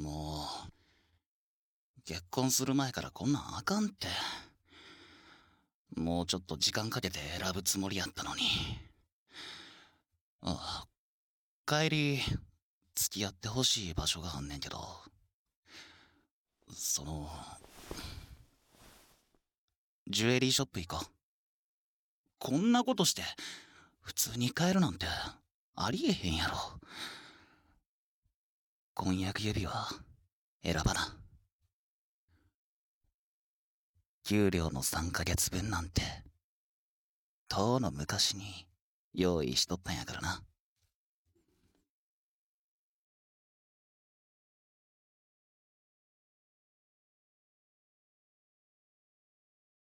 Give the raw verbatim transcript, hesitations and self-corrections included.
もう、結婚する前からこんなんあかんって。もうちょっと時間かけて選ぶつもりやったのに。ああ、帰り、付き合ってほしい場所があんねんけど、その、ジュエリーショップ行こう。こんなことして、普通に帰るなんて、ありえへんやろ。婚約指輪、選ばな。給料のさんかげつぶんなんて、とうの昔に用意しとったんやからな。